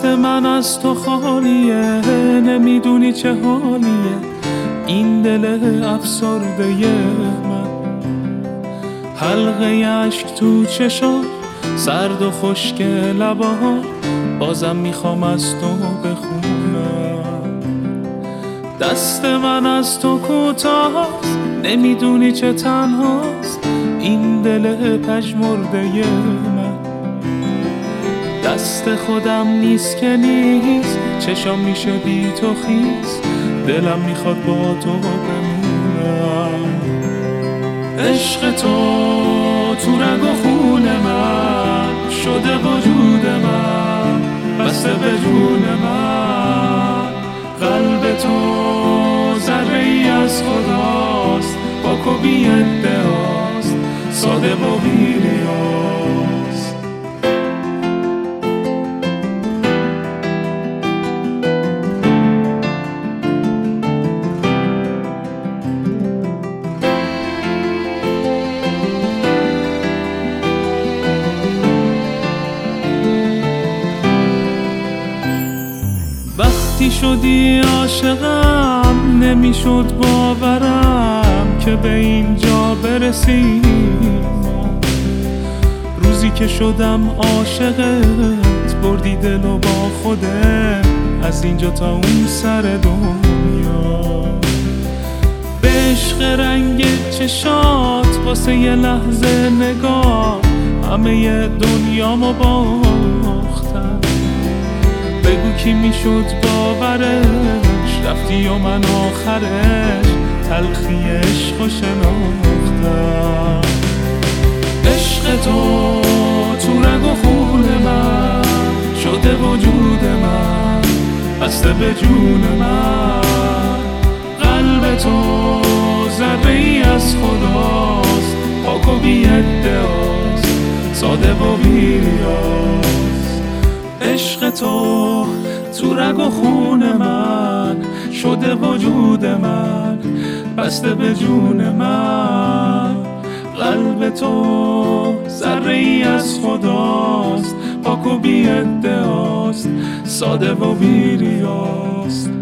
دست من از تو خالیه، نمیدونی چه حالیه این دل افسرده من. حلقه اشک تو چشا، سرد و خشک لبا، بازم میخوام از تو بخونم. دست من از تو کوتاست، نمیدونی چه تنهاست این دل پژمرده من. دست خودم نیست که نیست، چشام میشه بی تو خیس، دلم میخواد با تو بمونم. عشق تو رگ و خون من شده وجود من، بسته به جون من. قلب تو ذره ای از خداست، پاک و بی ادعاست، ساده و بی ریاست. وقتی شدی عاشقم نمیشد باورم که به اینجا برسیم. روزی که شدم عاشقت بردی دل و با خودت از اینجا تا اون سر دنیا. به عشق رنگ چشات واسه یه لحظه نگاه همه دنیامو باختم. بگو کی میشد باورش، رفتی و من آخرش تلخی عشق و شناختم. عشق تو رگ و خون من شده وجود من، بسته به جون من. قلب تو ذره ای از خداست، پاک و بی ادعاست، ساده و بی ریاست. عشق تو رگ و خون من شده وجود من، بسته به جون من. قلب تو ذره ای از خداست، پاک و بی ادعاست، ساده و بی ریاست.